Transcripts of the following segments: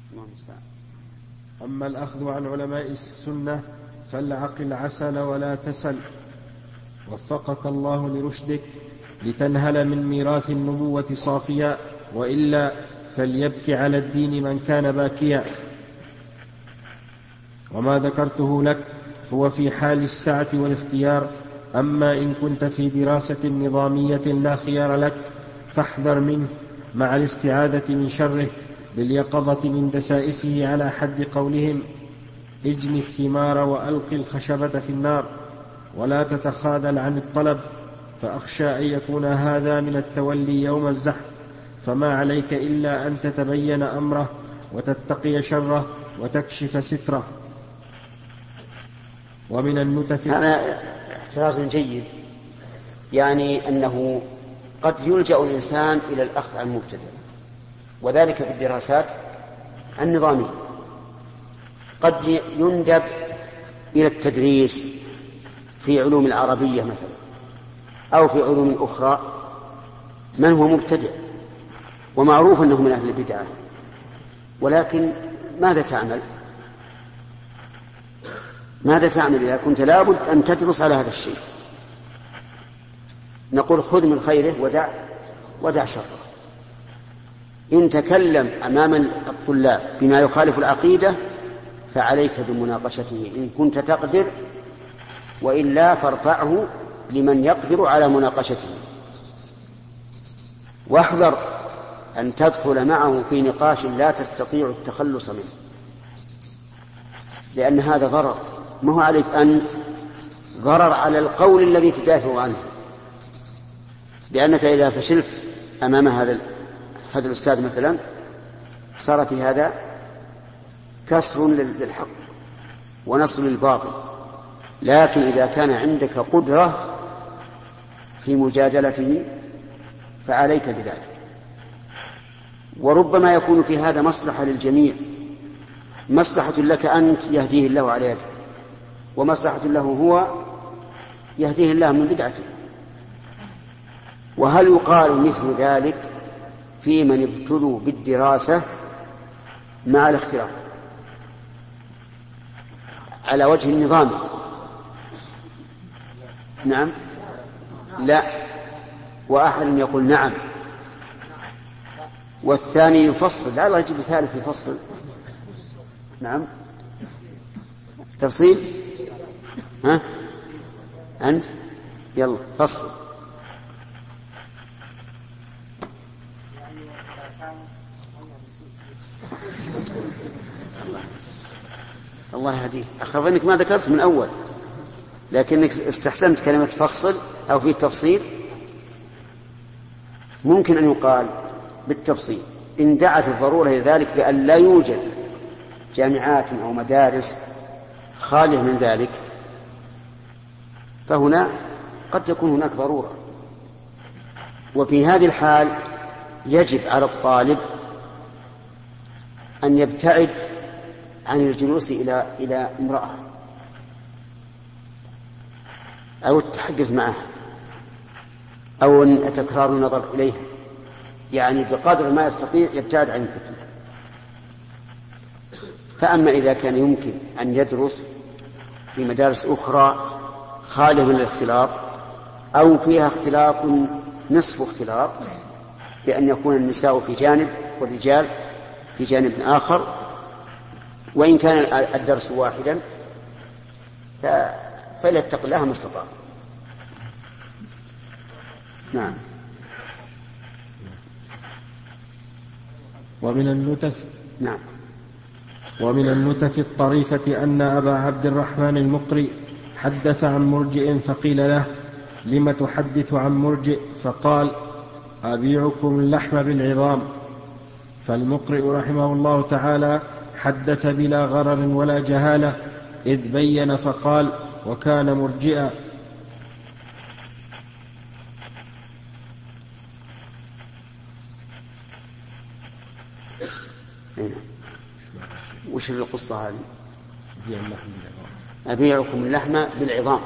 أما الأخذ عن علماء السنة فالعقل عسل ولا تسل، وفقك الله لرشدك لتنهل من ميراث النبوة صافيا، وإلا فليبكي على الدين من كان باكيا. وما ذكرته لك هو في حال السعة والاختيار، أما إن كنت في دراسة نظامية لا خيار لك فاحذر منه مع الاستعاذة من شره باليقظة من دسائسه، على حد قولهم: اجن الثمار وألق الخشبة في النار، ولا تتخاذل عن الطلب، فأخشى أن يكون هذا من التولي يوم الزحف، فما عليك إلا أن تتبين أمره وتتقي شره وتكشف ستره. ومن النتف هذا احتراز جيد، يعني أنه قد يلجأ الإنسان إلى الأخذ عن مبتدأ، وذلك في الدراسات النظامية. قد يندب إلى التدريس في علوم العربية مثلا، أو في علوم أخرى، من هو مبتدئ ومعروف أنه من أهل البدعة، ولكن ماذا تعمل؟ إذا كنت لابد أن تدرس على هذا الشيء؟ نقول خذ من خيره ودع شره. إن تكلم أمام الطلاب بما يخالف العقيدة فعليك بمناقشته إن كنت تقدر، وإلا فارفعه لمن يقدر على مناقشته. واحذر أن تدخل معه في نقاش لا تستطيع التخلص منه، لأن هذا ضرر، ما هو عليك أنت، ضرر على القول الذي تدافع عنه، لأنك إذا فشلت أمام هذا الأستاذ مثلا صار في هذا كسر للحق ونصر للباطل. لكن إذا كان عندك قدرة في مجادلته فعليك بذلك، وربما يكون في هذا مصلحة للجميع، مصلحة لك أنت يهديه الله على يدك، ومصلحة له هو يهديه الله من بدعته. وهل يقال مثل ذلك في من ابتلوا بالدراسة مع الاختلاط على وجه النظام؟ نعم، لا، وأحد يقول نعم، والثاني يفصل. لا، الله يجيب ثالث يفصل. نعم، تفصيل. ها أنت يلا فصل. الله يهديه. أخاف أنك ما ذكرت من أول، لكنك استحسنت كلمة فصل أو في التفصيل. ممكن أن يقال بالتفصيل إن دعت الضرورة إلى ذلك، بأن لا يوجد جامعات أو مدارس خالية من ذلك، فهنا قد تكون هناك ضرورة. وفي هذه الحال يجب على الطالب أن يبتعد عن الجلوس إلى امرأة أو التحدث معها أو تكرار النظر إليها، يعني بقدر ما يستطيع يبتعد عن الفتنة. فأما إذا كان يمكن أن يدرس في مدارس أخرى خالية من الاختلاط أو فيها اختلاط نصف اختلاط، بأن يكون النساء في جانب والرجال في جانب آخر، وإن كان الدرس واحدا فليتق الله ما استطاع. نعم. ومن النتف نعم. ومن النتف الطريفة أن أبا عبد الرحمن المقري حدث عن مرجئ فقيل له: لم تحدث عن مرجئ؟ فقال: أبيعكم اللحم بالعظام. فالمقرئ رحمه الله تعالى حدث بلا غرر ولا جهالة، إذ بين فقال: وكان مرجئا. وش القصة هذه؟ أبيعكم اللحم بالعظام،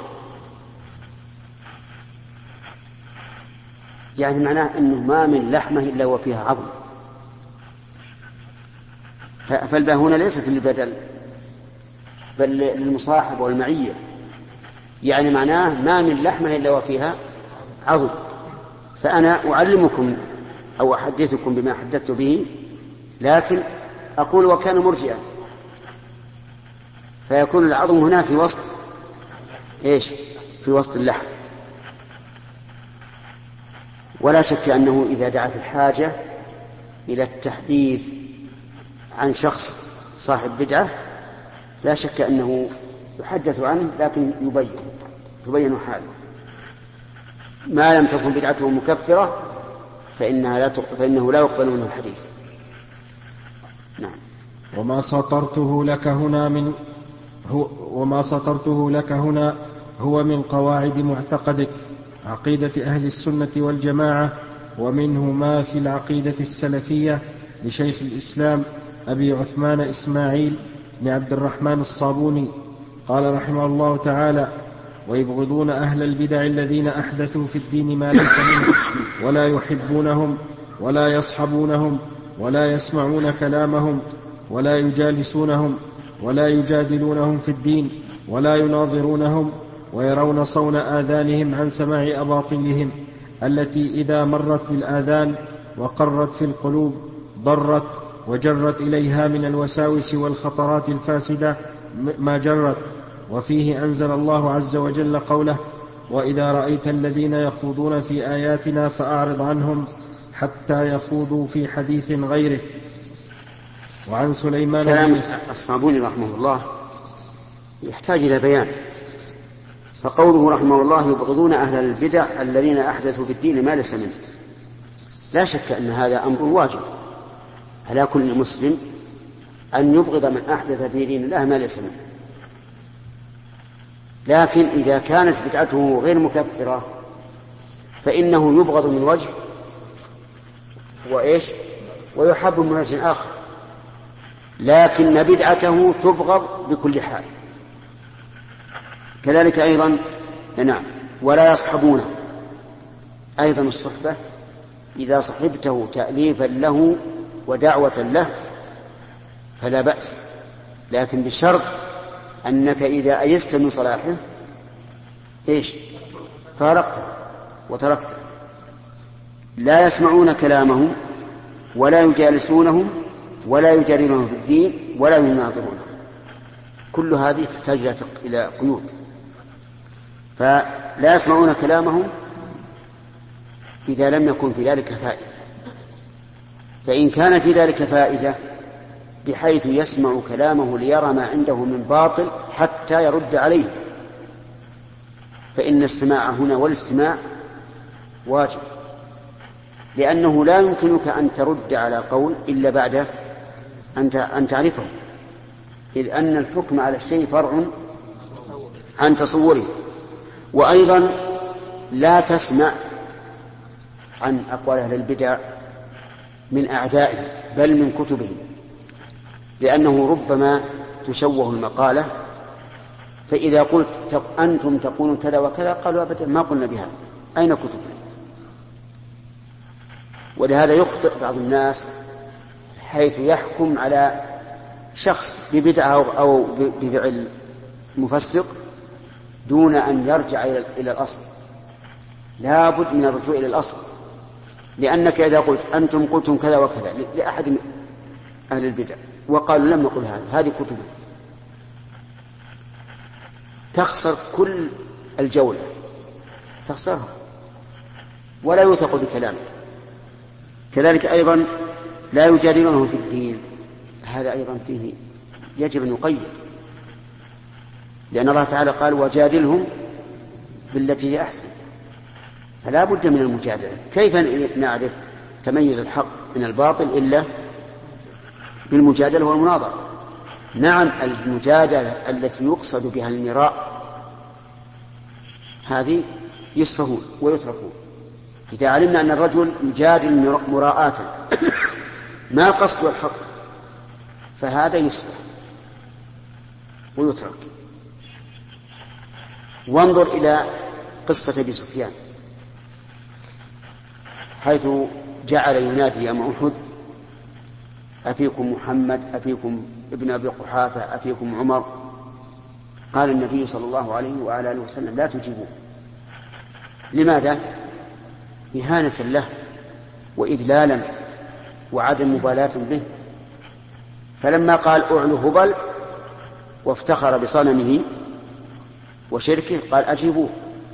يعني معناه أنه ما من لحمة إلا وفيها عظم. فالباء هنا ليست للبدل بل للمصاحبة والمعية، يعني معناه ما من لحمة إلا وفيها عظم. فأنا أعلمكم أو أحدثكم بما حدثت به، لكن أقول وكان مرجئا، فيكون العظم هنا في وسط إيش؟ في وسط اللحم. ولا شك أنه إذا دعت الحاجة إلى التحديث عن شخص صاحب بدعة لا شك أنه يحدث عنه، لكن يبين حاله. ما لم تكن بدعته مكفرة فإنه لا يقبل منه الحديث. نعم. وما سطرته لك هنا هو من قواعد معتقدك عقيدة أهل السنة والجماعة، ومنه ما في العقيدة السلفية لشيخ الإسلام أبي عثمان إسماعيل بن عبد الرحمن الصابوني قال رحمه الله تعالى: ويبغضون أهل البدع الذين أحدثوا في الدين ما ليس منه، ولا يحبونهم ولا يصحبونهم ولا يسمعون كلامهم ولا يجالسونهم ولا يجادلونهم في الدين ولا يناظرونهم، ويرون صون آذانهم عن سماع أباطيلهم التي إذا مرت بالآذان وقرت في القلوب ضرت وجرت إليها من الوساوس والخطرات الفاسدة ما جرت. وفيه أنزل الله عز وجل قوله: وإذا رأيت الذين يخوضون في آياتنا فأعرض عنهم حتى يخوضوا في حديث غيره. وعن سليمان كلام الصابوني رحمه الله يحتاج إلى بيان. فقوله رحمه الله: يبغضون أهل البدع الذين أحدثوا في الدين ما ليس منه، لا شك أن هذا أمر واجب على كل مسلم أن يبغض من أحدث في دين الله ما ليس منه. لكن إذا كانت بدعته غير مكفرة فإنه يبغض من وجه ويحب من وجه آخر، لكن بدعته تبغض بكل حال. كذلك أيضا نعم. ولا يصحبونه، أيضا الصحبة إذا صحبته تأليفا له ودعوة له فلا بأس، لكن بشرط أنك إذا أيست من صلاحه فارقته وتركته. لا يسمعون كلامه ولا يجالسونه ولا يجادلونه في الدين ولا يناظرونه. كل هذه تحتاج إلى قيود. فلا يسمعون كلامه إذا لم يكن في ذلك فائدة، فإن كان في ذلك فائدة بحيث يسمع كلامه ليرى ما عنده من باطل حتى يرد عليه فإن السماع هنا والاستماع واجب، لأنه لا يمكنك أن ترد على قول إلا بعد أن تعرفه، إذ أن الحكم على الشيء فرع عن تصوره. وأيضا لا تسمع عن أقوال أهل البدع من أعدائهم بل من كتبهم، لأنه ربما تشوه المقالة، فإذا قلت أنتم تقولون كذا وكذا قالوا أبدا ما قلنا بهذا، أين كتبنا؟ ولهذا يخطئ بعض الناس حيث يحكم على شخص ببدعة أو بفعل مفسق دون أن يرجع إلى الأصل. لا بد من الرجوع إلى الأصل، لأنك إذا قلت أنتم قلتم كذا وكذا لأحد من أهل البدع وقالوا لم نقل هذه كتبه، تخسر كل الجولة، تخسرها ولا يوثق بكلامك. كذلك أيضا لا يجادلونهم في الدين، هذا أيضا فيه يجب أن يقيد، لأن الله تعالى قال وجادلهم بالتي هي أحسن، فلا بد من المجادلة. كيف نعرف تميز الحق من الباطل إلا بالمجادلة والمناظرة؟ نعم، المجادلة التي يقصد بها المراء هذه يسفهون ويتركون. إذا علمنا أن الرجل يجادل مراءة ما قصد الحق فهذا يسفه ويترك. وانظر إلى قصة أبي سفيان حيث جعل ينادي يوم أحد أفيكم محمد، أفيكم ابن أبي قحافة، أفيكم عمر؟ قال النبي صلى الله عليه وعلى آله وسلم: لا تجيبوه. لماذا؟ إهانة له وإذلالا وعدم مبالاة به. فلما قال: أعلو هبل، وافتخر بصنمه وشركه، قال: أجيبوه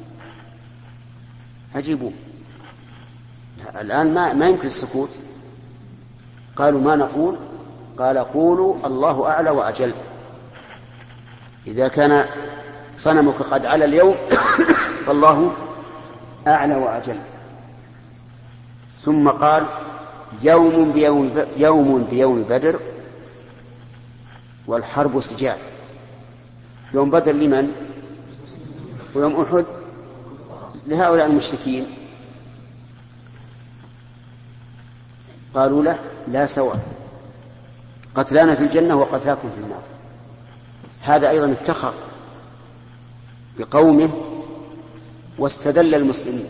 أجيبوه. الآن ما يمكن السكوت. قالوا: ما نقول؟ قال: قولوا الله أعلى وأجل. إذا كان صنمك قد علا اليوم فالله أعلى وأجل. ثم قال: يوم بيوم بدر والحرب سجال. يوم بدر لمن؟ ويوم أحد لهؤلاء المشركين. قالوا له: لا سواء، قتلانا في الجنة وقتلاكم في النار. هذا أيضا افتخر بقومه واستدل المسلمين،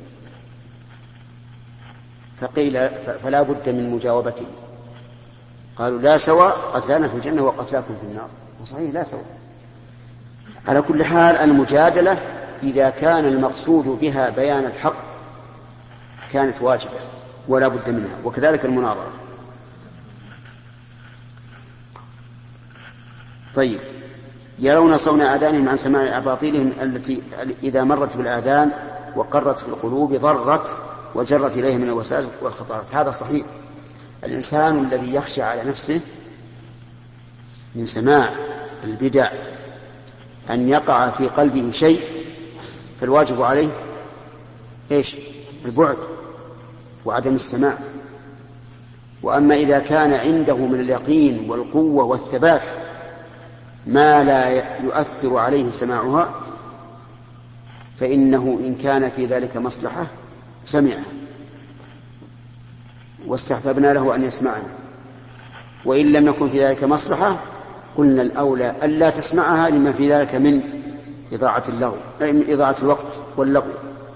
فقيل فلا بد من مجاوبته. قالوا: لا سواء، قتلانا في الجنة وقتلاكم في النار. وصحيح لا سواء. على كل حال المجادلة إذا كان المقصود بها بيان الحق كانت واجبة ولا بد منها، وكذلك المناظرة. طيب، يرون صون آذانهم عن سماع أباطيلهم التي إذا مرت بالآذان وقرت في القلوب ضرت وجرت إليه من الوسائل والخطرات. هذا صحيح. الإنسان الذي يخشى على نفسه من سماع البدع أن يقع في قلبه شيء، فالواجب عليه إيش؟ البعد وعدم السماع. وأما إذا كان عنده من اليقين والقوة والثبات ما لا يؤثر عليه سماعها، فإنه إن كان في ذلك مصلحة سمعها واستحببنا له أن يسمعنا، وإن لم يكن في ذلك مصلحة قلنا الأولى ألا تسمعها لما في ذلك من إضاعة الوقت واللغو.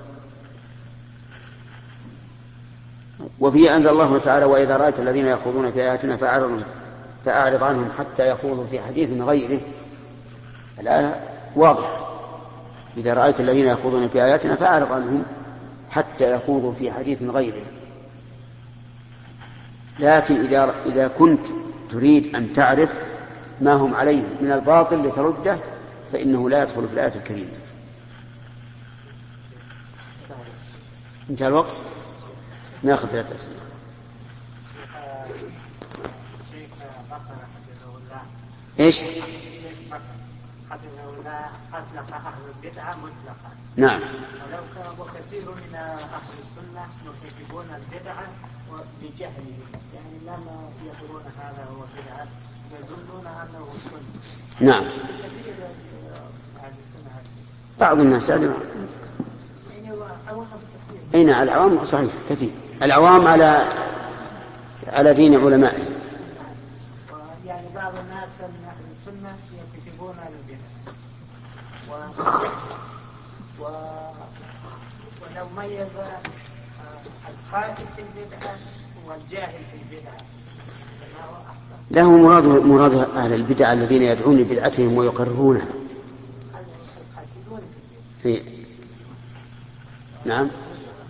وفي أنزل الله تعالى: وإذا رأيت الذين يخوضون في آياتنا فأعرض عنهم حتى يخوضوا في حديث غيره. الآية واضحة: إذا رأيت الذين يخوضون في آياتنا فأعرض عنهم حتى يخوضوا في حديث غيره. لكن إذا كنت تريد أن تعرف ما هم عليه من الباطل لترده فإنه لا يدخل في الآية الكريمة. انتهى الوقت، ناخذ 3 أسئلة. ايش؟ أطلق أهل البدعة مطلقا. نعم. وكثير من أهل السنة يرتكبون البدعة بجهلهم، يعني لما يقولون هذا هو بدعة يظنون أنه سنة. نعم. بعض الناس أين العوام؟ صحيح كثير العوام على دين علمائهم. يعني بعض الناس من أهل السنة يرتكبون البدعة ولو ميز القاسم في البدعة والجاهل في البدعة فهو أحسن. له مراد أهل البدع الذين يدعون لبدعتهم ويقررونها. القاسدون في نعم،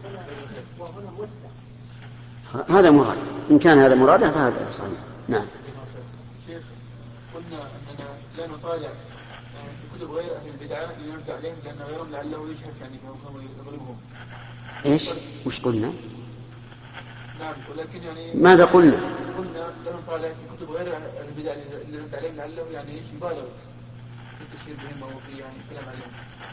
هذا مراد. إن كان هذا مراده فهذا صحيح. نعم. شيخ، قلنا أننا لا نطالع في كتب غير أهل البدعة لنرد عليهم لأن غيرهم لعله يشهد يعني فهم يغلبهم. إيش؟ وش قلنا؟ نعم، ولكن يعني ماذا قلنا؟ قلنا لا نطالع في كتب غير أهل البدعة لنرد عليهم لعله يعني يبالغ في التشهير بهم أو في يعني الكلام عليهم.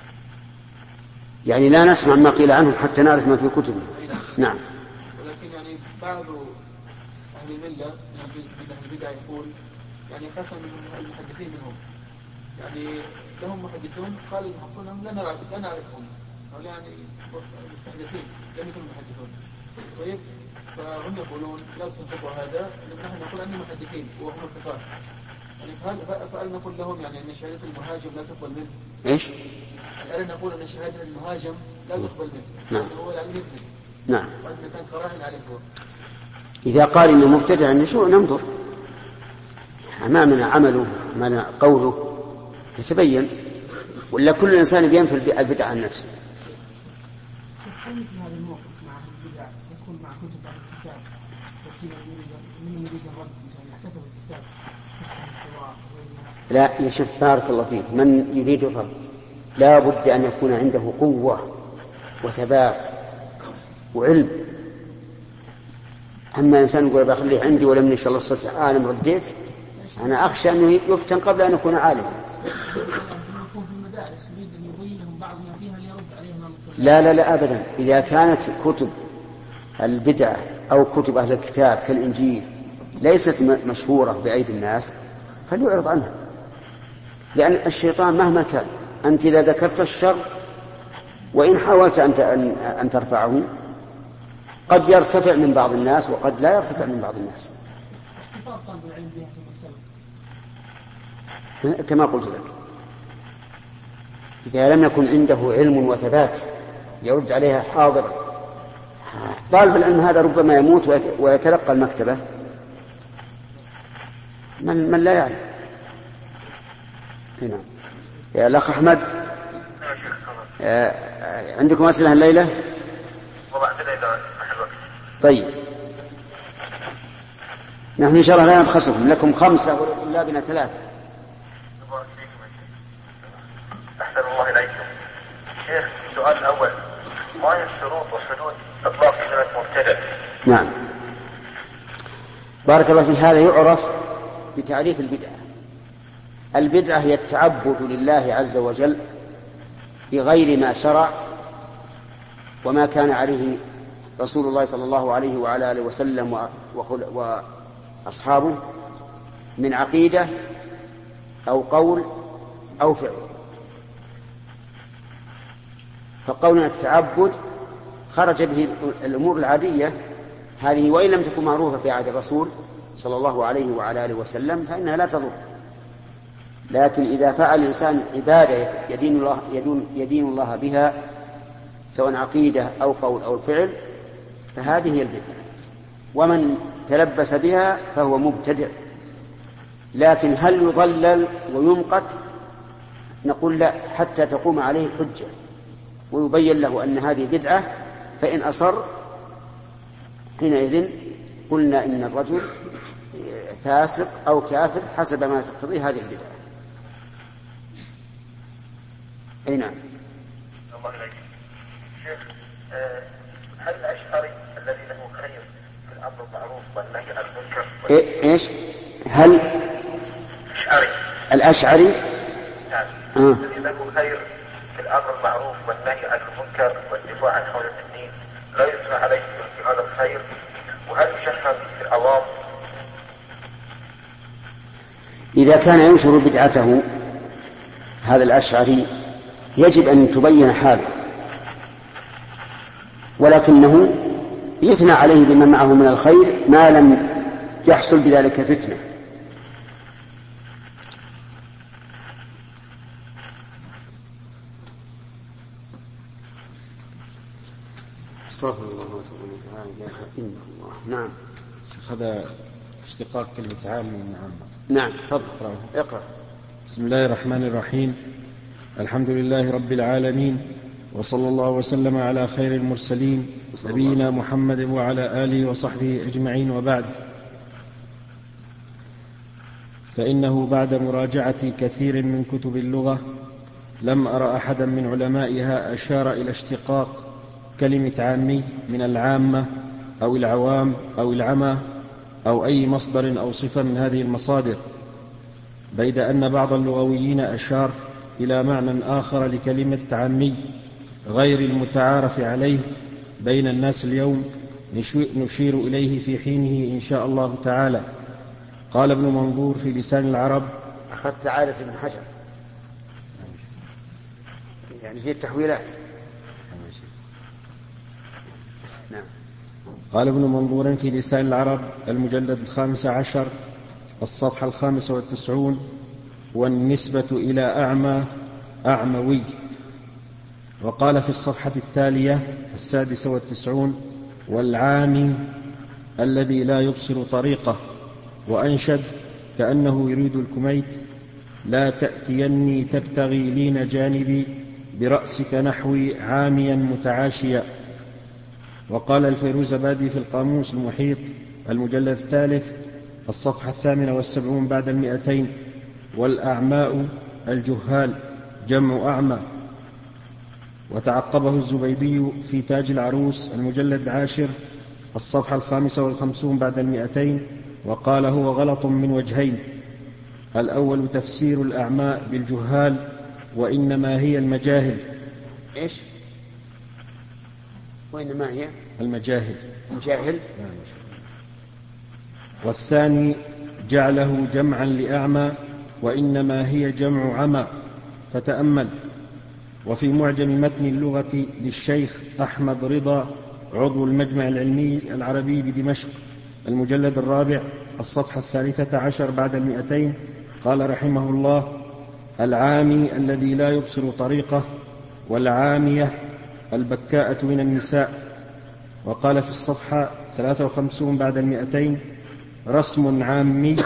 يعني لا نسمع ما قيل عنهم حتى نعرف ما في كتبه. نعم. ولكن يعني بعض أهل الملة من أهل البدع يقول يعني خاصة من المحدثين منهم، يعني لهم محدثون قالوا المحقون لا نعرفهم، أو يعني مستحدثين لم يكونوا محدثون. طيب، فهم يقولون لا تصدقوا هذا، نحن نقول أنهم محدثين وهم الثقات. يعني فهل نقول لهم يعني أن شهادة المهاجم لا تقبل منه؟ إيش؟ الآن نقول أن شهادة المهاجم لا تقبل منه. نعم. هو يعني مثل. نعم. وأنه كان قرائن عليه هو. إذا قال إنه مبتدع ننظر أمامنا عمله أمامنا قوله يتبين، ولا كل إنسان ينفي البدعة عن نفسه. لا يشوف، بارك الله فيك، من يريد الرب لا بد أن يكون عنده قوة وثبات وعلم. أما إنسان يقول بخليه عندي ولم إن شاء الله صرت عالم رديت، أنا أخشى أنه يفتن قبل أن يكون عالما. لا أبدا. إذا كانت كتب البدع أو كتب أهل الكتاب كالإنجيل ليست مشهورة بأيدي الناس فليعرض عنها، لأن الشيطان مهما كان أنت إذا ذكرت الشر وإن حاولت أن ترفعه قد يرتفع من بعض الناس وقد لا يرتفع من بعض الناس. كما قلت لك، إذا لم يكن عنده علم وثبات يرد عليها حاضرا، طالب العلم هذا ربما يموت ويتلقى المكتبة من لا يعلم. هنا يا الأخ أحمد، عندكم أسئلة الليلة؟ طيب نحن إن شاء الله لا نبخسكم، لكم 5 ولطلابنا 3. أحسن الله إليكم. شيخ السؤال الأول، ما هي الشروط وحدود إطلاق كلمة مبتدع؟ نعم بارك الله في هذا. يعرف بتعريف البدعة. البدعة هي التعبد لله عز وجل بغير ما شرع وما كان عليه رسول الله صلى الله عليه وعلى آله وسلم وأصحابه من عقيدة أو قول أو فعل. فقولنا التعبد خرج به الأمور العادية هذه، وإن لم تكن معروفة في عهد الرسول صلى الله عليه وعلى آله وسلم فإنها لا تضر. لكن إذا فعل الإنسان عبادة يدين الله بها سواء عقيدة أو قول أو فعل فهذه هي البدعة، ومن تلبس بها فهو مبتدع. لكن هل يضلل ويمقت؟ نقول لا، حتى تقوم عليه الحجة ويبين له أن هذه بدعة، فإن أصر حينئذ قلنا إن الرجل فاسق أو كافر حسب ما تقتضي هذه البدعة. أي نعم. الله إليك. شيخ هل الأشعري الذي له خير في الأمر بالمعروف والنهي عن المنكر؟ إيش؟ هل الأشعري الذي له خير في الأمر بالمعروف والنهي عن المنكر والدفاع عن حول الدين لا يثنى عليه في هذا الخير، وهل يشهر في العوام؟ إذا كان ينشر بدعته هذا الأشعري يجب أن تبين حاله، ولكنه يثنى عليه بما معه من الخير ما لم يحصل بذلك فتنة. استغفر الله وتوب إله. نعم. هذا اشتقاق كلمة عام من عامة. نعم تفضل اقرأ. بسم الله الرحمن الرحيم. الحمد لله رب العالمين، وصلى الله وسلم على خير المرسلين نبينا محمد وعلى آله وصحبه أجمعين، وبعد. فإنه بعد مراجعة كثير من كتب اللغة لم أرى أحدا من علمائها أشار إلى اشتقاق كلمة عامي من العامة أو العوام أو العمى أو أي مصدر أو صفة من هذه المصادر، بيد أن بعض اللغويين أشار إلى معنى آخر لكلمة عامي غير المتعارف عليه بين الناس اليوم نشير إليه في حينه إن شاء الله تعالى. قال ابن منظور في لسان العرب. أخذت عادة ابن حجر يعني في التحويلات. نعم. قال ابن منظور في لسان العرب المجلد 15 الصفحة 95: والنسبة إلى أعمى أعموي. وقال في الصفحة التالية 96: والعامي الذي لا يبصر طريقه. وأنشد كأنه يريد الكميت: لا تأتيني تبتغي لين جانبي برأسك نحوي عاميا متعاشيا. وقال الفيروزبادي في القاموس المحيط المجلد 3 الصفحة 78 بعد 200: والأعماء الجهال جمع أعمى. وتعقبه الزبيدي في تاج العروس المجلد 10 الصفحة 55 بعد 200: وقال: هو غلط من وجهين: الأول تفسير الأعماء بالجهال، وإنما هي المجاهل. إيش؟ وإنما هي المجاهل. مجاهل. والثاني جعله جمعا لأعمى، وإنما هي جمع عمى. فتأمل. وفي معجم متن اللغة للشيخ أحمد رضا عضو المجمع العلمي العربي بدمشق المجلد 4 الصفحة 13 بعد 200: قال رحمه الله: العامي الذي لا يبصر طريقه، والعامية البكاءة من النساء. وقال في الصفحة 53 بعد 200: رسم عامي.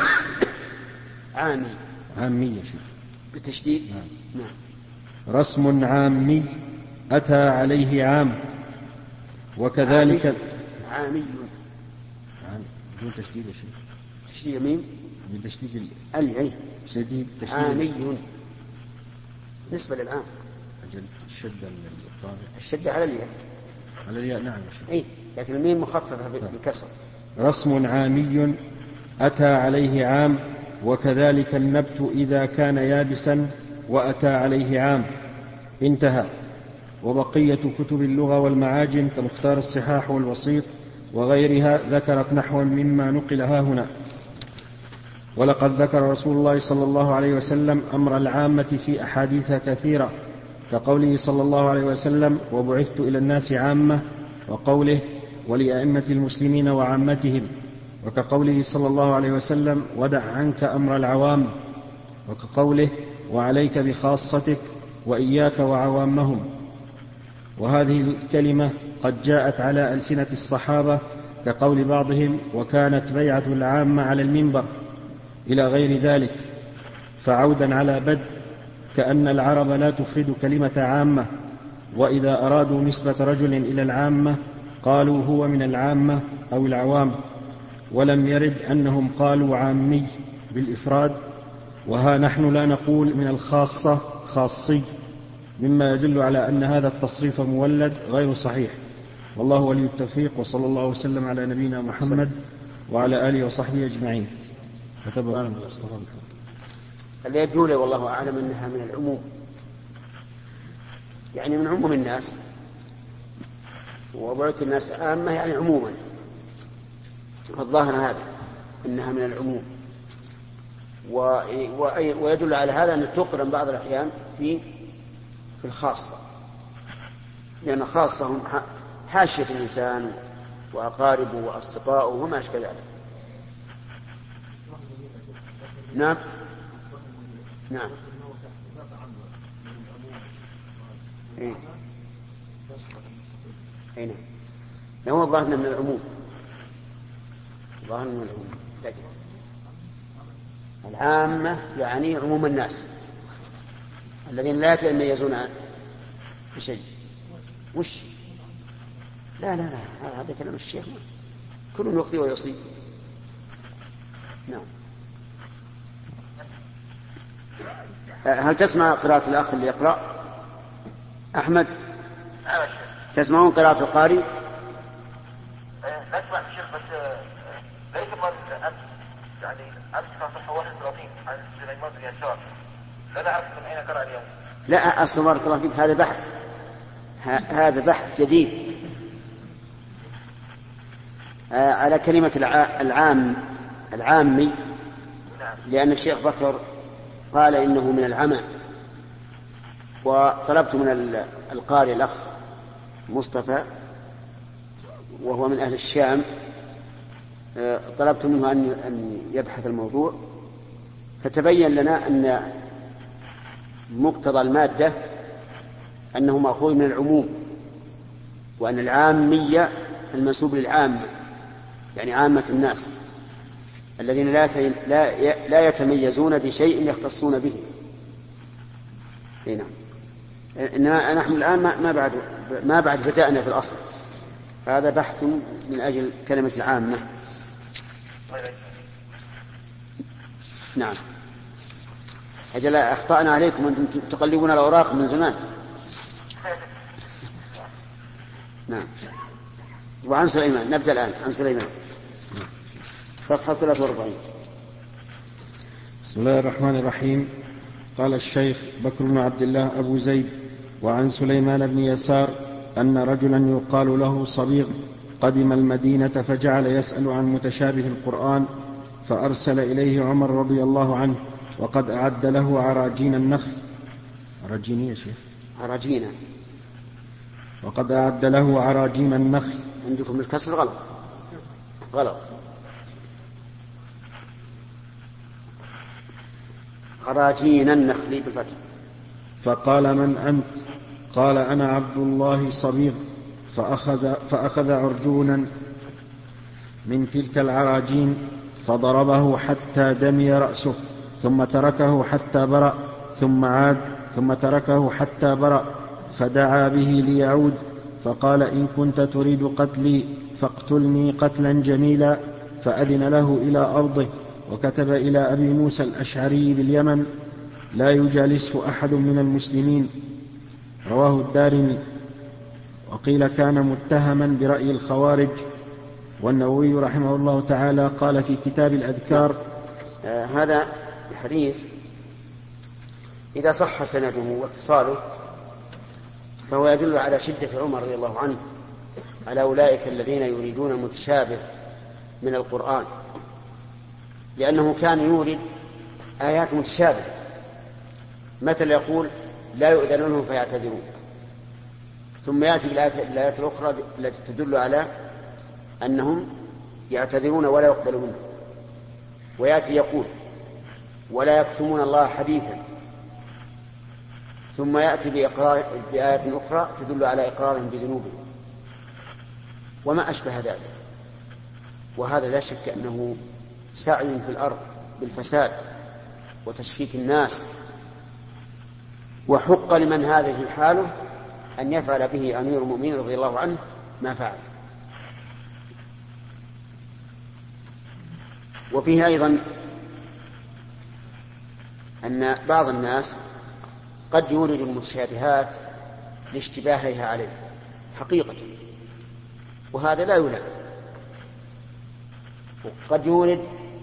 عامي يا شيخ بالتشديد. نعم. رسم عامي أتى عليه عام، وكذلك عامي بدون تشديد يا شيخ. تشديد يمين بتشديد العين. تشديد عامي بالنسبة للعام. أجل الشدة الطارئ. الشدة على الياء. على الياء نعم يا شيخ. إيه لكن الميم مخففة بالكسر. رسم عامي أتى عليه عام، وكذلك النبت إذا كان يابسا وأتى عليه عام. انتهى. وبقية كتب اللغة والمعاجم كمختار الصحاح والوسيط وغيرها ذكرت نحوا مما نقل هنا. ولقد ذكر رسول الله صلى الله عليه وسلم أمر العامة في أحاديث كثيرة، كقوله صلى الله عليه وسلم: وبعثت إلى الناس عامة، وقوله: ولأئمة المسلمين وعامتهم، وكقوله صلى الله عليه وسلم: ودع عنك أمر العوام، وكقوله: وعليك بخاصتك وإياك وعوامهم. وهذه الكلمة قد جاءت على ألسنة الصحابة كقول بعضهم: وكانت بيعة العامة على المنبر، إلى غير ذلك. فعودا على بدء، كأن العرب لا تفرد كلمة عامة، وإذا أرادوا نسبة رجل إلى العامة قالوا هو من العامة أو العوام، ولم يرد أنهم قالوا عامي بالإفراد. وها نحن لا نقول من الخاصة خاصي، مما يدل على أن هذا التصريف مولد غير صحيح. والله ولي التوفيق، وصلى الله وسلم على نبينا محمد وعلى آله وصحبه أجمعين. اللي يبدو لي والله أعلم أنها من العموم، يعني من عموم الناس، وبعث الناس عامة يعني عموما. فالظاهر هذا أنها من العموم، ويدل على هذا أن تقرن بعض الأحيان في الخاصة، لأن خاصة هم حاشية الإنسان وأقاربه وأصدقائه وما أشبه ذلك. نعم نعم. إيه؟ نعم. هو الظاهر من العموم، الظاهر من العموم. العامة يعني عموم الناس الذين لا يتميزون بشيء. وش؟ لا لا لا، هذا كلام الشيخ، كل يخطئ ويصيب. نعم. هل تسمع قراءة الأخ اللي يقرأ؟ أحمد، تسمعون قراءة القارئ؟ نسمع الشيخ، بس ليس أمس، يعني أمس كان صفحة 31 عن سليمان بن يسار، لا نعرف من أين قرأ اليوم. لا، أصل بارك الله فيك، هذا بحث، هذا بحث جديد على كلمة العامي، لأن الشيخ بكر قال إنه من العمى، وطلبت من القارئ الأخ مصطفى وهو من أهل الشام، طلبت منه أن يبحث الموضوع، فتبين لنا أن مقتضى المادة أنه مأخوذ من العموم، وأن العامية المنسوب للعامة، يعني عامة الناس الذين لا يتميزون بشيء يختصون به. نعم. إنما نحن الآن ما بعد بدأنا في الأصل، هذا بحث من أجل كلمة العامة. نعم. أجل أخطأنا عليكم أنتم تقلبون الأوراق من زمان. نعم. وعن سليمان نبدأ الآن. عن سليمان صفحة 43. بسم الله الرحمن الرحيم. قال الشيخ بكر بن عبد الله أبو زيد: وعن سليمان بن يسار أن رجلا يقال له صبيغ قدم المدينة فجعل يسأل عن متشابه القرآن، فأرسل إليه عمر رضي الله عنه وقد أعد له عراجين النخل. عراجين يا شيخ؟ عراجين. وقد أعد له عراجين النخل. عندكم الكسر غلط. عراجين النخل بالفتح. فقال: من أنت؟ قال: أنا عبد الله صبيغ. فأخذ عرجونا من تلك العراجين فضربه حتى دمي رأسه، ثم تركه حتى برأ، ثم عاد، ثم تركه حتى برأ، فدعا به ليعود، فقال: إن كنت تريد قتلي فاقتلني قتلا جميلا، فأذن له إلى أرضه، وكتب إلى أبي موسى الأشعري باليمن: لا يجالسه أحد من المسلمين. رواه الدارمي. وقيل كان متهما برأي الخوارج. والنووي رحمه الله تعالى قال في كتاب الأذكار: هذا الحديث إذا صح سنده واتصاله فهو يدل على شدة عمر رضي الله عنه على أولئك الذين يريدون المتشابه من القرآن، لأنه كان يورد آيات متشابهة، مثل يقول: لا يؤذن لهم فيعتذرون، ثم يأتي بالآيات الأخرى التي تدل على أنهم يعتذرون ولا يقبل منهم، ويأتي يقول: ولا يكتمون الله حديثا، ثم يأتي بآيات أخرى تدل على إقرارهم بذنوبهم وما أشبه ذلك. وهذا لا شك أنه سعي في الأرض بالفساد وتشكيك الناس، وحق لمن هذه حاله أن يفعل به أمير المؤمنين رضي الله عنه ما فعل. وفيه أيضا أن بعض الناس قد يورد المتشابهات لاشتباهها عليه حقيقة، وهذا لا يلام. وقد يورد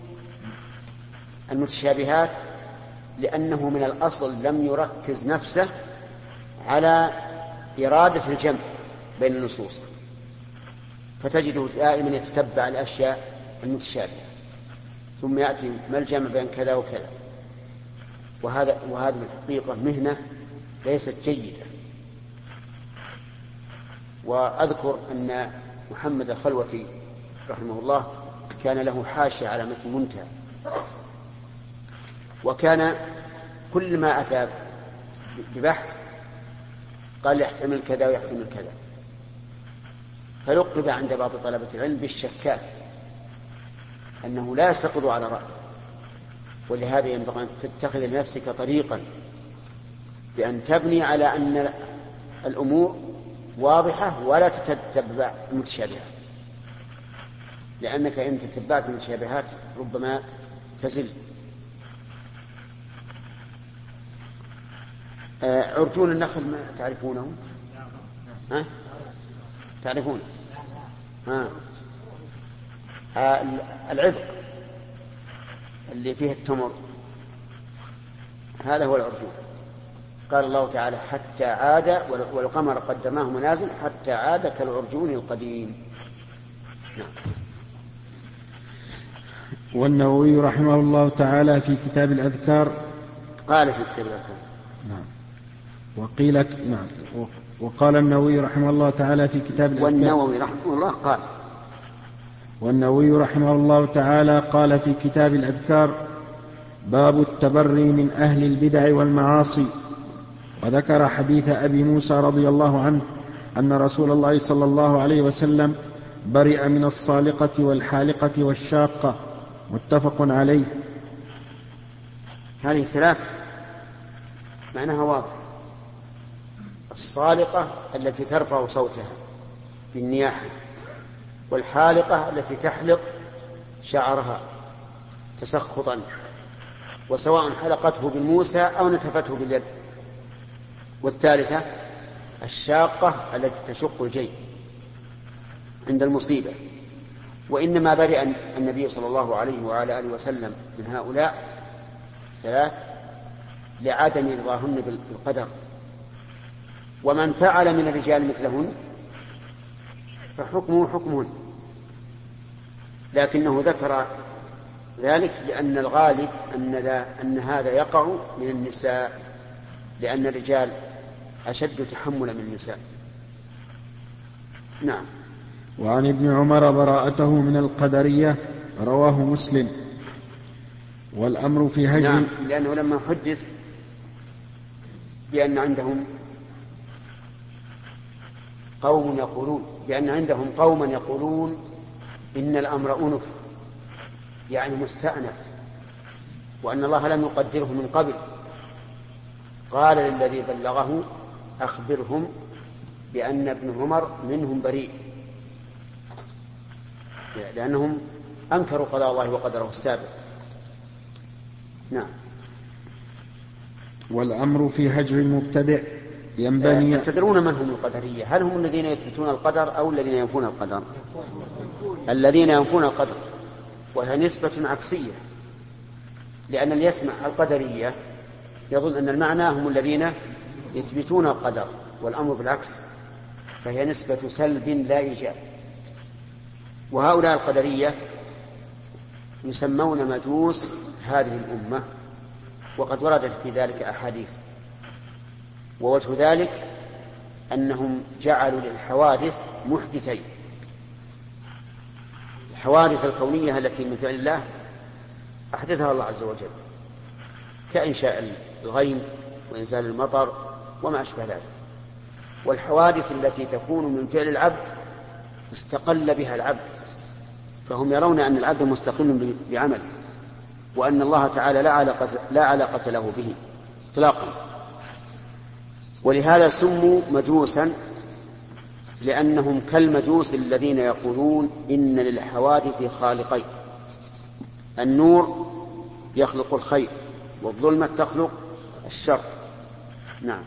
المتشابهات لأنه من الأصل لم يركز نفسه على إرادة الجمع بين النصوص، فتجده دائما يتتبع الأشياء المتشابهة، ثم يأتي ما الجمع بين كذا وكذا. وهذه الحقيقة مهنة ليست جيدة. وأذكر أن محمد الخلوتي رحمه الله كان له حاشية على متن منتهى، وكان كل ما أتى ببحث قال يحتمل كذا ويحتمل كذا، فلقب عند بعض طلبة العلم بالشكاك، أنه لا يستقر على رأي. ولهذا ينبغي أن تتخذ لنفسك طريقا بأن تبني على أن الأمور واضحة ولا تتبع المتشابهات، لأنك إن تتبعت المتشابهات ربما تزل. عرجون النخل ما تعرفونه؟ تعرفونه؟ العذق اللي فيه التمر هذا هو العرجون. قال الله تعالى: حتى عاد والقمر قدرناه منازل حتى عاد كالعرجون القديم. نعم. والنووي رحمه الله تعالى في كتاب الأذكار قال في كتاب الأذكار. نعم. نعم. وقال النووي رحمه الله تعالى في كتاب الأذكار. والنووي رحمه الله تعالى قال في كتاب الأذكار: باب التبري من أهل البدع والمعاصي. وذكر حديث أبي موسى رضي الله عنه أن رسول الله صلى الله عليه وسلم برئ من الصالقة والحالقة والشاقة، متفق عليه. هذه ثلاث معناها واضح. الصالقة التي ترفع صوتها بالنياحة، والحالقة التي تحلق شعرها تسخطا، وسواء حلقته بالموسى أو نتفته باليد. والثالثة الشاقة التي تشق الجيب عند المصيبة. وإنما برئ النبي صلى الله عليه وعلى آله وسلم من هؤلاء ثلاث لعدم رضاهن بالقدر. ومن فعل من الرجال مثلهن فحكمه حكمهن، لكنه ذكر ذلك لأن الغالب أن هذا يقع من النساء، لأن الرجال أشد تحملا من النساء. نعم. وعن ابن عمر براءته من القدرية، رواه مسلم. والأمر في هجر. نعم، لأنه لما حدث بأن عندهم قوما يقولون إن الأمر أنف، يعني مستأنف، وأن الله لم يقدره من قبل، قال للذي بلغه أخبرهم بأن ابن عمر منهم بريء، لأنهم أنكروا قضاء الله وقدره السابق. نعم. والأمر في هجر المبتدع ينبني. تدرون من هم القدرية؟ هل هم الذين يثبتون القدر أو الذين ينفون القدر؟ الذين ينفون القدر، وهي نسبة عكسية، لأن اللي يسمع القدرية يظن أن المعنى هم الذين يثبتون القدر، والأمر بالعكس، فهي نسبة سلب لا إيجاب. وهؤلاء القدرية يسمون مجوس هذه الأمة، وقد وردت في ذلك أحاديث. ووجه ذلك أنهم جعلوا للحوادث محدثين: الحوادث الكونية التي من فعل الله أحدثها الله عز وجل، كإنشاء الغيم وإنزال المطر وما أشبه ذلك، والحوادث التي تكون من فعل العبد استقل بها العبد، فهم يرون أن العبد مستقل بعمله، وأن الله تعالى لا علاقة له به إطلاقا. ولهذا سموا مجوسا، لأنهم كالمجوس الذين يقولون إن للحوادث خالقين: النور يخلق الخير، والظلمة تخلق الشر. نعم.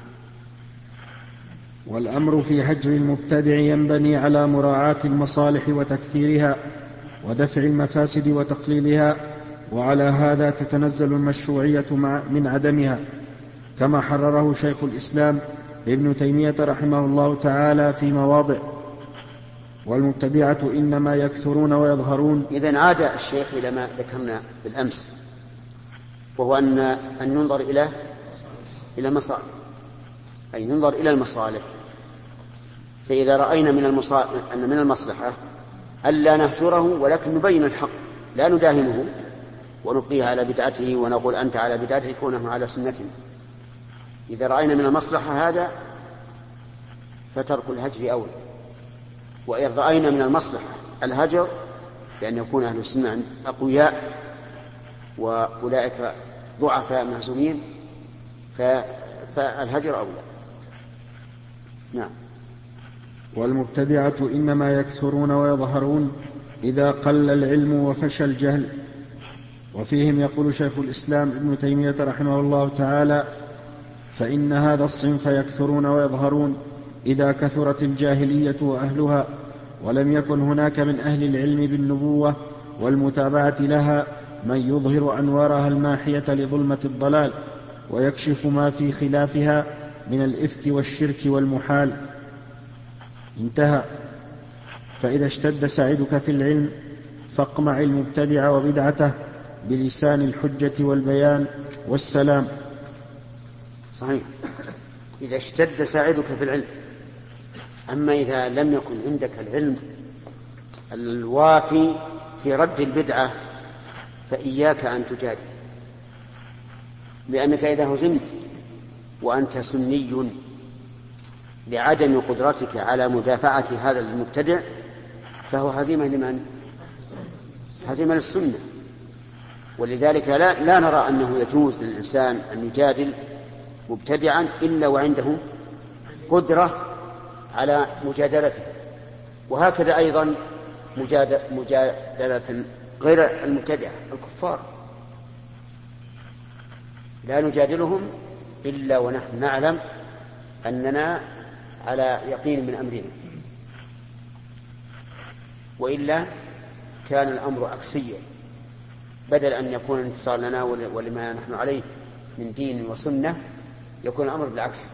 والأمر في هجر المبتدع ينبني على مراعاة المصالح وتكثيرها، ودفع المفاسد وتقليلها، وعلى هذا تتنزل المشروعية من عدمها، كما حرره شيخ الإسلام ابن تيمية رحمه الله تعالى في مواضع: والمبتدعة إنما يكثرون ويظهرون. إذن عاد الشيخ إلى ما ذكرنا بالأمس، وهو أن ننظر إلى المصالح، أي ننظر إلى المصالح. فإذا رأينا أن من المصلحة ألا نهجره، ولكن نبين الحق، لا نداهنه ونبقيه على بدعته ونقول أنت على بدعته كونه على سنتنا. إذا رأينا من المصلحة هذا فترك الهجر أولى. وإن رأينا من المصلحة الهجر، لأن يكون أهل السنة أقوياء وأولئك ضعفاء مهزومين، فالهجر أولى. نعم. والمبتدعة إنما يكثرون ويظهرون إذا قل العلم وفشى الجهل. وفيهم يقول شيخ الإسلام ابن تيمية رحمه الله تعالى: فإن هذا الصنف يكثرون ويظهرون إذا كثرت الجاهلية وأهلها، ولم يكن هناك من أهل العلم بالنبوة والمتابعة لها من يظهر أنوارها الماحية لظلمة الضلال، ويكشف ما في خلافها من الإفك والشرك والمحال. انتهى. فإذا اشتد سعيدك في العلم فاقمع المبتدع وبدعته بلسان الحجة والبيان والسلام. صحيح، إذا اشتد سعيدك في العلم. أما إذا لم يكن عندك العلم الوافي في رد البدعة فإياك أن تجادل، لأنك إذا هزمت وأنت سني لعدم قدرتك على مدافعة هذا المبتدع فهو هزيمة لمن؟ هزيمة للسنة. ولذلك لا نرى أنه يجوز للإنسان أن يجادل مبتدعا إلا وعنده قدرة على مجادلته. وهكذا أيضا مجادلة غير المبتدعة الكفار، لا نجادلهم إلا ونحن نعلم أننا على يقين من أمرنا، وإلا كان الأمر عكسيا، بدل أن يكون الانتصار لنا ولما نحن عليه من دين وسنة يكون الأمر بالعكس.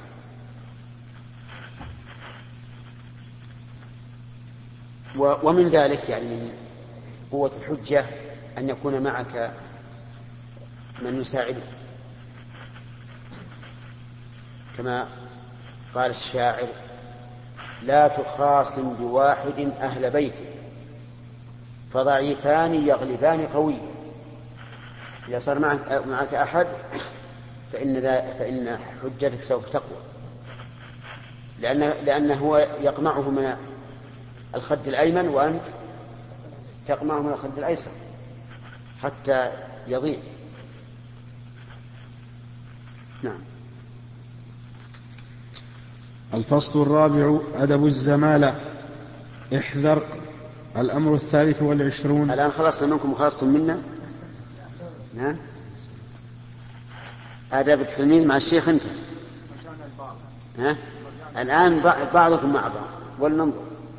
ومن ذلك يعني من قوة الحجة أن يكون معك من يساعدك، كما قال الشاعر: لا تخاصم بواحد أهل بيته فضعيفان يغلبان قويا. إذا صار معك أحد فإن حجتك سوف تقوى، لأنه هو يقمعه من الخد الأيمن وأنت تقمعه من الخد الأيسر حتى يضيع. نعم. الفصل الرابع: أدب الزمالة. احذر. الأمر 23. الآن خلصنا منكم وخلصتم منا. نعم. آداب التلميذ مع الشيخ أنت. الآن بعضكم مع بعض ولننظر.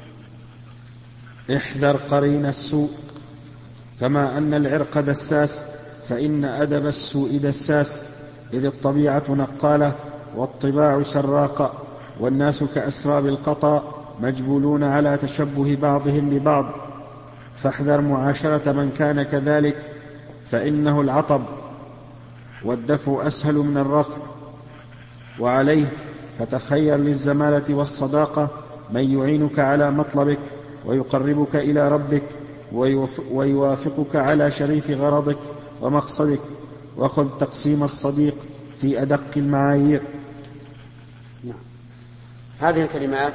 احذر قرين السوء، كما أن العرق دساس فإن أدب السوء دساس، إذ الطبيعة نقالة والطباع سراقة، والناس كأسراب القطا مجبولون على تشبه بعضهم ببعض، فاحذر معاشرة من كان كذلك، فإنه العطب والدفع أسهل من الرفع. وعليه فتخير للزمالة والصداقة من يعينك على مطلبك ويقربك إلى ربك ويوافقك على شريف غرضك ومقصدك، وخذ تقسيم الصديق في أدق المعايير. نعم. هذه الكلمات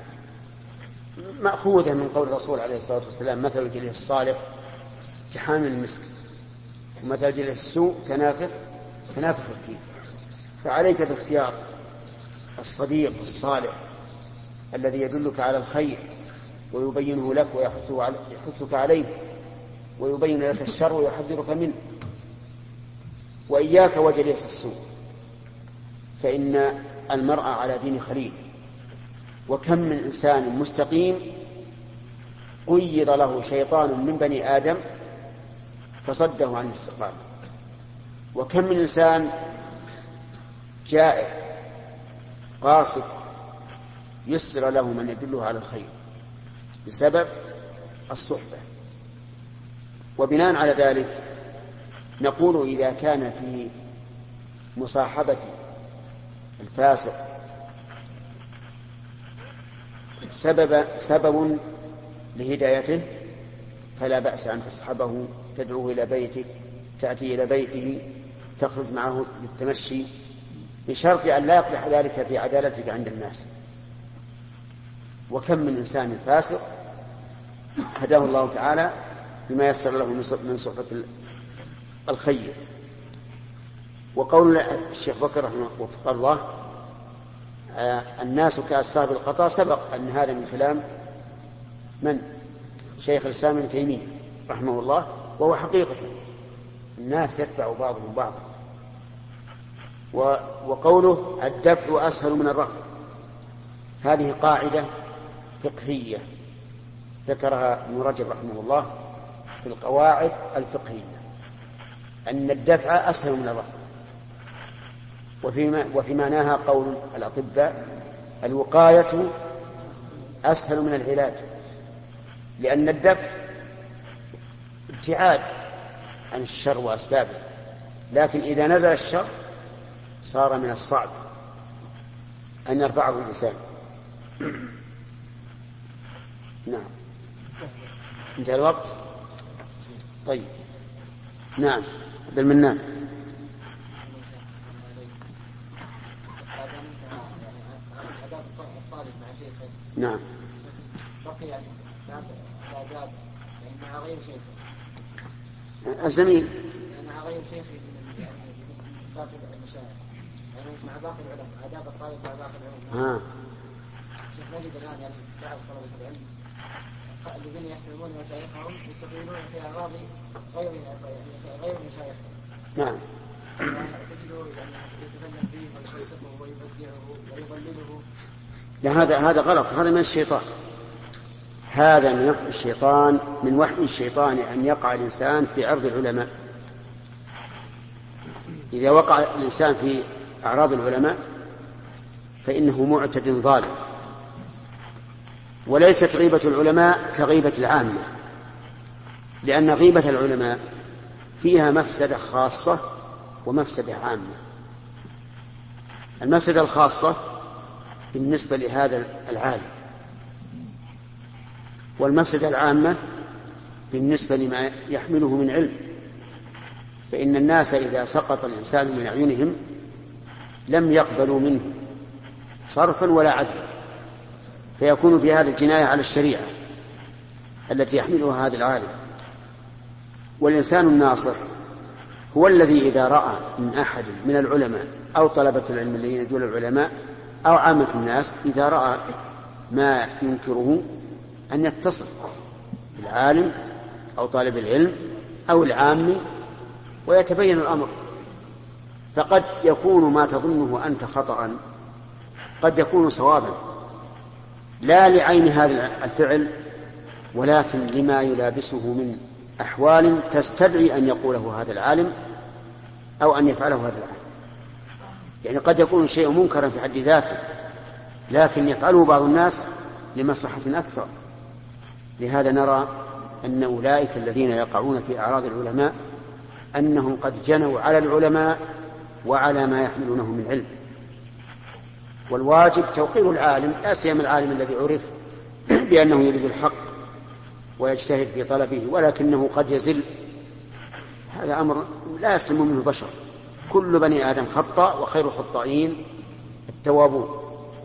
مأخوذة من قول الرسول عليه الصلاة والسلام: مثل الجليس الصالح كحامل المسك، ومثل الجليس السوء كنافخ الكيل. فعليك باختيار الصديق الصالح الذي يدلك على الخير ويبينه لك ويحثك عليه، ويبين لك الشر ويحذرك منه. وإياك وجليس السوء، فإن المرء على دين خليل، وكم من إنسان مستقيم قيض له شيطان من بني آدم فصده عن الاستقامة، وكم من إنسان جائر قاصد يسر له من يدله على الخير بسبب الصحبة. وبناء على ذلك نقول: إذا كان في مصاحبة الفاسق سبب لهدايته فلا بأس أن تصحبه، تدعوه إلى بيتك، تأتي إلى بيته، تخرج معه للتمشي، بشرط أن لا يقدح ذلك في عدالتك عند الناس. وكم من إنسان فاسق هداه الله تعالى بما يسر له من صحبة الخير. وقول الشيخ بكر رحمه الله: الناس كأسراب القطا، سبق أن هذا من كلام من؟ شيخ الإسلام ابن تيمية رحمه الله، وهو حقيقة الناس يتبع بعضهم بعضا. وقوله: الدفع أسهل من الرفع، هذه قاعدة فقهية ذكرها ابن رجب رحمه الله في القواعد الفقهية، أن الدفع أسهل من الرفع. وفي معناها قول الأطباء: الوقاية أسهل من العلاج، لأن الدفع ابتعاد عن الشر وأسبابه، لكن إذا نزل الشر صار من الصعب أن يرفعه الإنسان. نعم. انتهى الوقت. طيب. نعم. عبد المنان. الطالب مع شيخه نعم. بقي يعني لا الآداب يعني مع غير شيخه الزميل مع غير شيخه من باقي المشايخ يعني مع باقي العلماء آداب الطالب مع باقي العلماء. شيخ نجد الآن يعني بعض طلبة العلم الذين يحترمون مشايخهم يستقيمون في أراضي غير مشايخهم. نعم. تجده يعني يتكلم فيه ويشسفه ويبدعه ويضلله. لا هذا غلط، هذا من الشيطان، هذا من وحي الشيطان، من وحي الشيطان أن يقع الإنسان في عرض العلماء. إذا وقع الإنسان في أعراض العلماء فإنه معتد ظالم. وليست غيبة العلماء كغيبة العامة، لأن غيبة العلماء فيها مفسدة خاصة ومفسدة عامة. المفسدة الخاصة بالنسبة لهذا العالم، والمفسدة العامة بالنسبة لما يحمله من علم. فإن الناس إذا سقط الإنسان من أعينهم لم يقبلوا منه صرفا ولا عدلا، فيكون في هذا الجناية على الشريعة التي يحملها هذا العالم. والإنسان الناصح هو الذي إذا رأى من أحد من العلماء أو طلبة العلم الذين يدون العلماء أو عامة الناس، إذا رأى ما ينكره أن يتصل بالعالم أو طالب العلم أو العام ويتبين الأمر. فقد يكون ما تظنه أنت خطأ قد يكون صوابا، لا لعين هذا الفعل ولكن لما يلابسه من أحوال تستدعي أن يقوله هذا العالم أو أن يفعله هذا العالم. يعني قد يكون الشيء منكرا في حد ذاته لكن يفعله بعض الناس لمصلحة أكثر. لهذا نرى أن أولئك الذين يقعون في أعراض العلماء أنهم قد جنوا على العلماء وعلى ما يحملونه من علم. والواجب توقير العالم، لا سيما العالم الذي عرف بأنه يريد الحق ويجتهد في طلبه ولكنه قد يزل. هذا أمر لا يسلم منه البشر، كل بني آدم خطأ وخير الخطائين التوابون.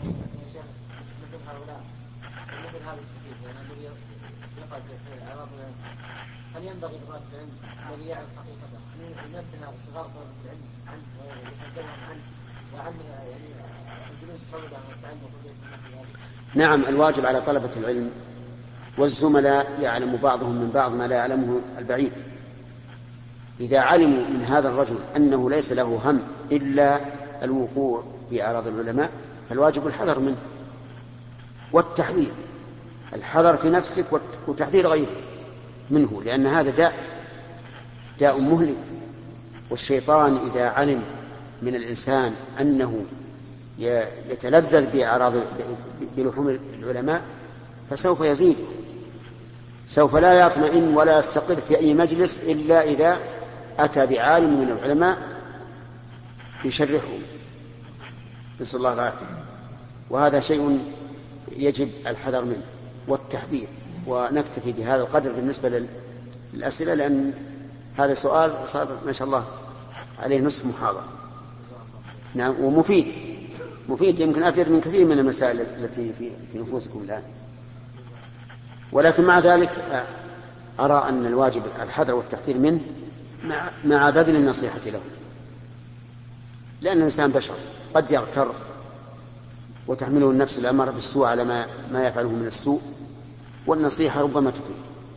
هل ينبغي لطالب العلم الذي يعرف حقيقته أن ينبه صغار طلبة العلم عنه ويحذرهم عنه وعن يعني الجلوس حوله والتعلم في نعم، الواجب على طلبة العلم والزملاء يعلم بعضهم من بعض ما لا يعلمه البعيد. إذا علموا من هذا الرجل أنه ليس له هم إلا الوقوع في أعراض العلماء فالواجب الحذر منه والتحذير، الحذر في نفسك وتحذير غيرك منه، لأن هذا داء مهلك. والشيطان إذا علم من الإنسان أنه يتلذذ بلحوم العلماء فسوف يزيد، سوف لا يطمئن ولا يستقر في أي مجلس إلا إذا أتى بعالم من العلماء يشرحه، نسأل الله العافية. وهذا شيء يجب الحذر منه والتحذير. ونكتفي بهذا القدر بالنسبة للأسئلة، لأن هذا سؤال صار ما شاء الله عليه نصف محاضرة. نعم، ومفيد يمكن أفيد من كثير من المسائل التي في نفوسكم الآن. ولكن مع ذلك أرى أن الواجب الحذر والتحذير منه مع بذل النصيحة له، لأن الإنسان بشر قد يغتر وتحمله النفس الأمر بالسوء على ما يفعله من السوء، والنصيحة ربما تكون.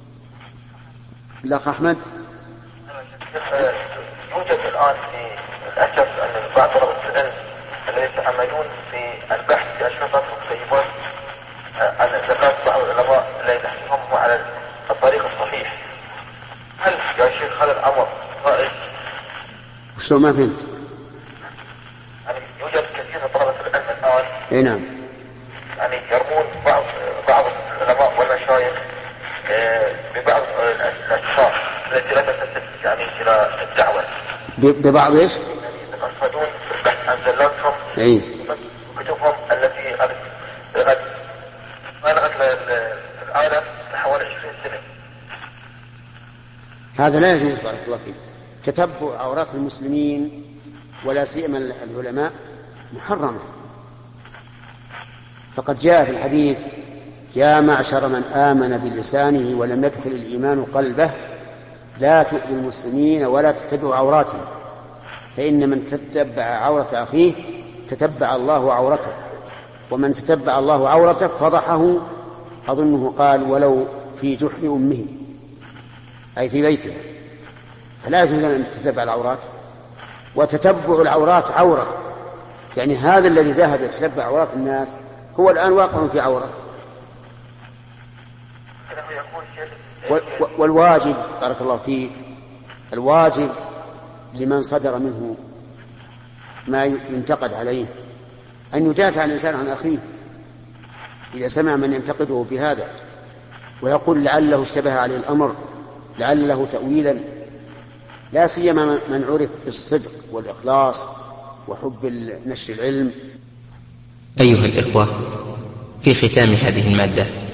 الأخ أحمد، يوجد الآن في الأسف أن بعض طلبة العلم الذين يتعمدون في البحث في أشرطة مكتيبات عن زكاة بعض العلماء الذين يحكمهم على الطريق الصحيح، هل يا شيخ هذا الأمر رائج؟ وشو ما فهمت؟ يعني يوجد كثير من طلبة العلم الآن اي نعم، يعني يرمون بعض العلماء والمشايخ ببعض الأشخاص التي لا تنتسب يعني إلى الدعوة ببعض ايش؟ يقصدون في البحث عن زلاتهم وكتبهم التي قد بلغت العالم حوالي 20 سنة. هذا لا يجوز، بارك الله فيك. تتبع عورات المسلمين ولا سيما العلماء محرمة، فقد جاء في الحديث يا معشر من آمن بلسانه ولم يدخل الإيمان قلبه لا تؤذوا المسلمين ولا تتبعوا عوراتهم فإن من تتبع عورة أخيه تتبع الله عورته ومن تتبع الله عورته فضحه أظنه قال ولو في جحر أمه أي في بيتها. فلا يجوز أن تتبع العورات. وتتبع العورات عورة، يعني هذا الذي ذهب يتتبع عورات الناس هو الآن واقع في عورة. والواجب بارك الله فيك، الواجب لمن صدر منه ما ينتقد عليه أن يدافع الإنسان عن أخيه إذا سمع من ينتقده بهذا ويقول لعله اشتبه عليه الأمر، لعله تأويلا، لا سيما من عرف بالصدق والإخلاص وحب نشر العلم. أيها الإخوة، في ختام هذه المادة